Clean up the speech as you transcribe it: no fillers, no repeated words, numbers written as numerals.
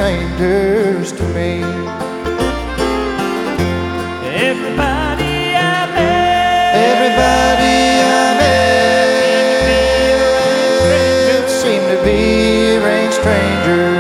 strangers to me. Everybody I met seemed to be strange strangers.